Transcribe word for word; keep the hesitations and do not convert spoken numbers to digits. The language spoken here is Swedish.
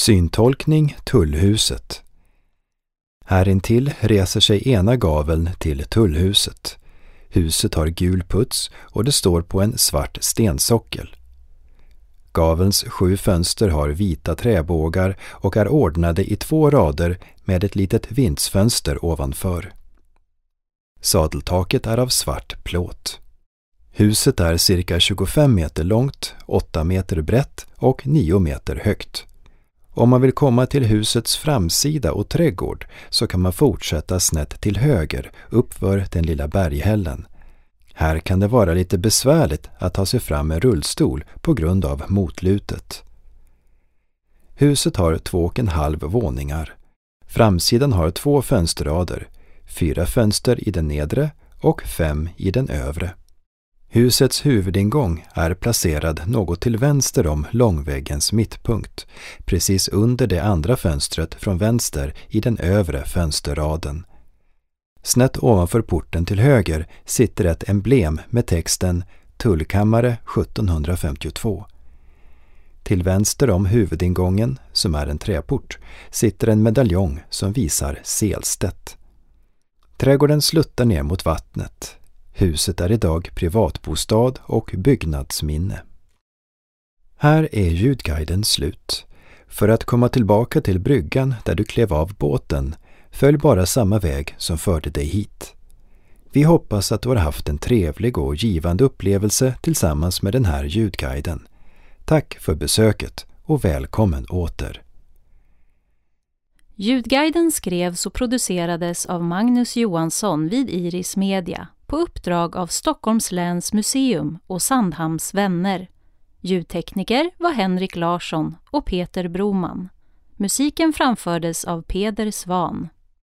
Syntolkning Tullhuset. Här intill reser sig ena gaveln till tullhuset. Huset har gul puts och det står på en svart stensockel. Gavelns sju fönster har vita träbågar och är ordnade i två rader med ett litet vindsfönster ovanför. Sadeltaket är av svart plåt. Huset är cirka tjugofem meter långt, åtta meter brett och nio meter högt. Om man vill komma till husets framsida och trädgård så kan man fortsätta snett till höger uppför den lilla berghällen. Här kan det vara lite besvärligt att ta sig fram med rullstol på grund av motlutet. Huset har två och en halv våningar. Framsidan har två fönsterrader, fyra fönster i den nedre och fem i den övre. Husets huvudingång är placerad något till vänster om långväggens mittpunkt, precis under det andra fönstret från vänster i den övre fönsterraden. Snett ovanför porten till höger sitter ett emblem med texten Tullkammare sjuttonhundrafemtiotvå. Till vänster om huvudingången, som är en träport, sitter en medaljong som visar Selstedt. Trädgården sluttar ner mot vattnet. Huset är idag privatbostad och byggnadsminne. Här är ljudguiden slut. För att komma tillbaka till bryggan där du klev av båten, följ bara samma väg som förde dig hit. Vi hoppas att du har haft en trevlig och givande upplevelse tillsammans med den här ljudguiden. Tack för besöket och välkommen åter. Ljudguiden skrevs och producerades av Magnus Johansson vid Iris Media på uppdrag av Stockholms läns museum och Sandhamns vänner. Ljudtekniker var Henrik Larsson och Peter Broman. Musiken framfördes av Peder Svan.